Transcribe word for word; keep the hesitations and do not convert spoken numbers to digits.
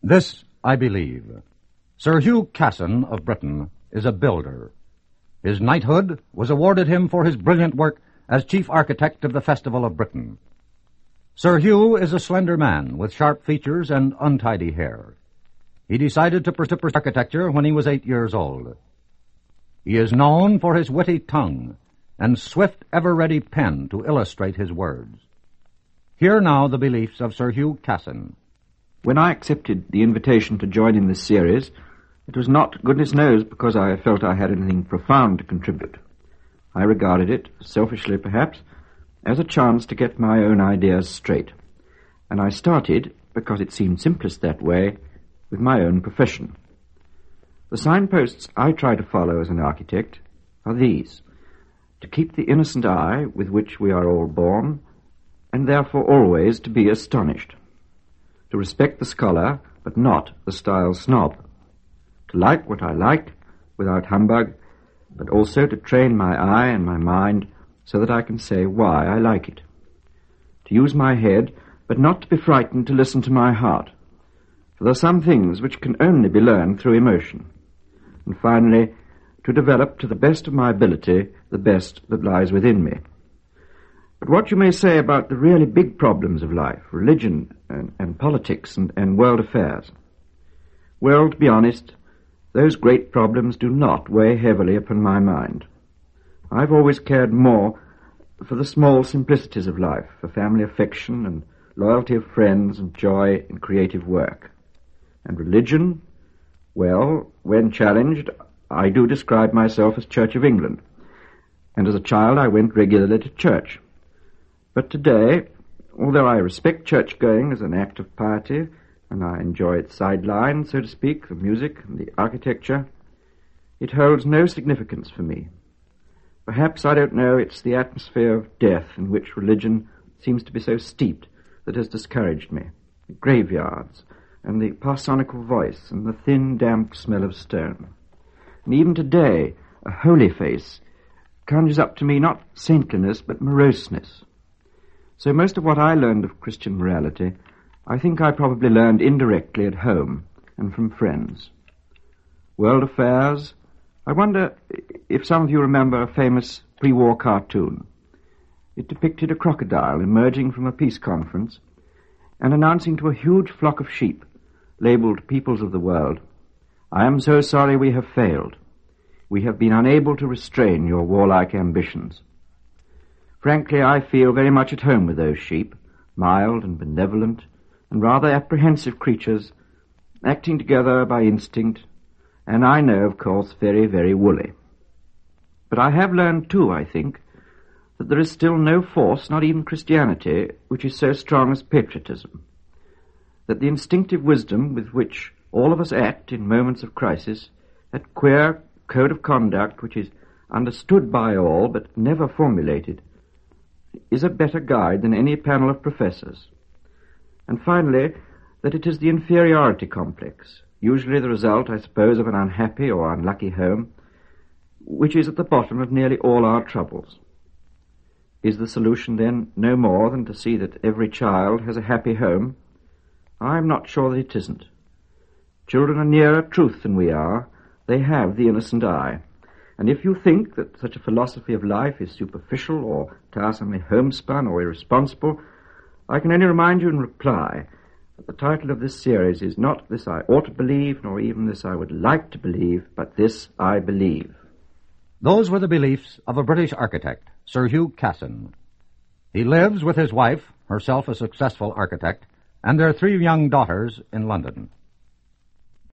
This I believe. Sir Hugh Casson of Britain is a builder. His knighthood was awarded him for his brilliant work as chief architect of the Festival of Britain. Sir Hugh is a slender man with sharp features and untidy hair. He decided to pursue architecture when he was eight years old. He is known for his witty tongue and swift, ever-ready pen to illustrate his words. Hear now the beliefs of Sir Hugh Casson. When I accepted the invitation to join in this series, it was not, goodness knows, because I felt I had anything profound to contribute. I regarded it, selfishly perhaps, as a chance to get my own ideas straight. And I started, because it seemed simplest that way, with my own profession. The signposts I try to follow as an architect are these: to keep the innocent eye with which we are all born, and therefore always to be astonished. To respect the scholar, but not the style snob. To like what I like, without humbug, but also to train my eye and my mind so that I can say why I like it. To use my head, but not to be frightened to listen to my heart. For there are some things which can only be learned through emotion. And finally, to develop to the best of my ability the best that lies within me. But what you may say about the really big problems of life, religion and, and politics and, and world affairs, well, to be honest, those great problems do not weigh heavily upon my mind. I've always cared more for the small simplicities of life, for family affection and loyalty of friends and joy in creative work. And religion, well, when challenged, I do describe myself as Church of England. And as a child I went regularly to church. But today, although I respect church-going as an act of piety, and I enjoy its sideline, so to speak, the music and the architecture, it holds no significance for me. Perhaps, I don't know, it's the atmosphere of death in which religion seems to be so steeped that has discouraged me. The graveyards, and the parsonical voice, and the thin, damp smell of stone. And even today, a holy face conjures up to me not saintliness, but moroseness. So most of what I learned of Christian morality, I think I probably learned indirectly at home and from friends. World affairs, I wonder if some of you remember a famous pre-war cartoon. It depicted a crocodile emerging from a peace conference and announcing to a huge flock of sheep, labeled peoples of the world, "I am so sorry we have failed. We have been unable to restrain your warlike ambitions." Frankly, I feel very much at home with those sheep, mild and benevolent, and rather apprehensive creatures, acting together by instinct, and I know, of course, very, very woolly. But I have learned, too, I think, that there is still no force, not even Christianity, which is so strong as patriotism. That the instinctive wisdom with which all of us act in moments of crisis, that queer code of conduct which is understood by all but never formulated, is a better guide than any panel of professors. And finally, that it is the inferiority complex, usually the result, I suppose, of an unhappy or unlucky home, which is at the bottom of nearly all our troubles. Is the solution, then, no more than to see that every child has a happy home? I am not sure that it isn't. Children are nearer truth than we are. They have the innocent eye. And if you think that such a philosophy of life is superficial or tiresomely homespun or irresponsible, I can only remind you in reply that the title of this series is not This I Ought to Believe, nor even This I Would Like to Believe, but This I Believe. Those were the beliefs of a British architect, Sir Hugh Casson. He lives with his wife, herself a successful architect, and their three young daughters in London.